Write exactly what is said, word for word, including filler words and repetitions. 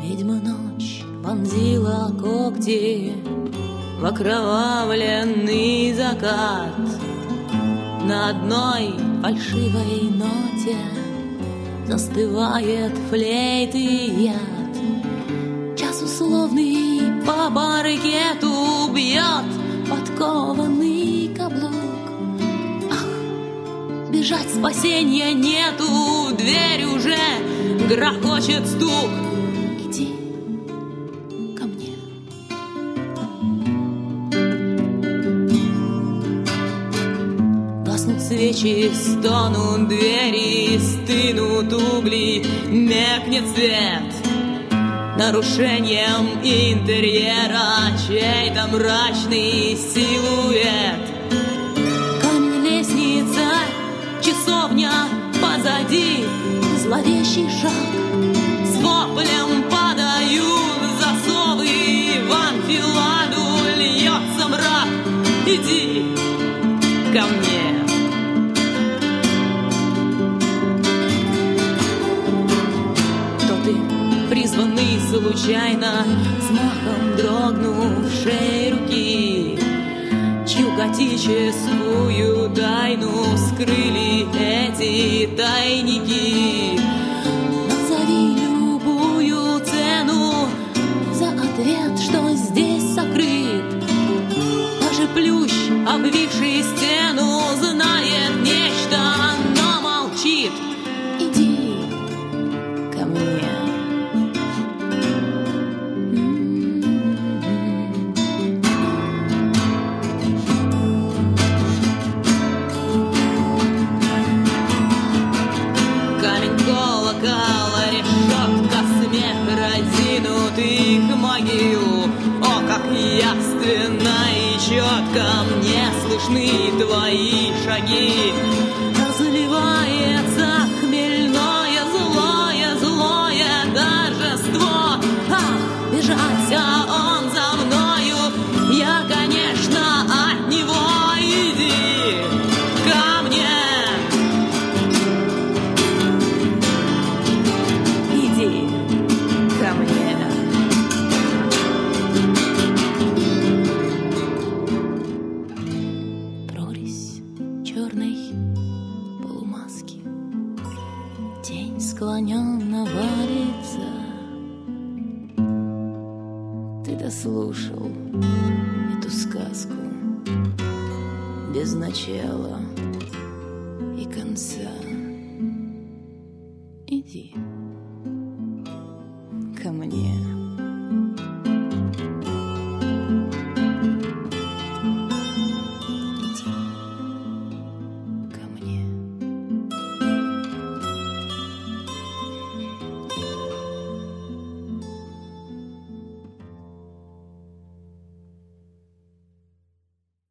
Ведьма ночь вонзила когти в окровавленный закат. На одной фальшивой ноте застывает флейты яд. Час условный по паркету бьет подкованный каблук. Ах, бежать спасения нету, дверь уже грохочет стук. Иди ко мне. Гаснут свечи, стонут двери, стынут угли, меркнет свет. Нарушением интерьера чей-то мрачный силуэт. Камень, лестница, часовня позади, зловещий шаг. С воплем подают засовы, в анфиладу льется мрак. Иди ко мне. Призванный случайно, с махом дрогнувшей руки, чью готическую тайну скрыли эти тайники. Назови любую цену за ответ, что здесь сокрыт. Даже плющ, обвивший стену, знает нечто, но молчит. Иди ко мне. Разинутых могил, о, как явственно и четко мне слышны твои шаги. Разливается хмельное, злое, злое торжество. Ах, бежать, а он за мною, я, конечно, от него. Иди ко мне. Иди ко мне. Прорезь черной полумаски, тень склоненно валится. Ты дослушал эту сказку без начала и конца. Иди ко мне.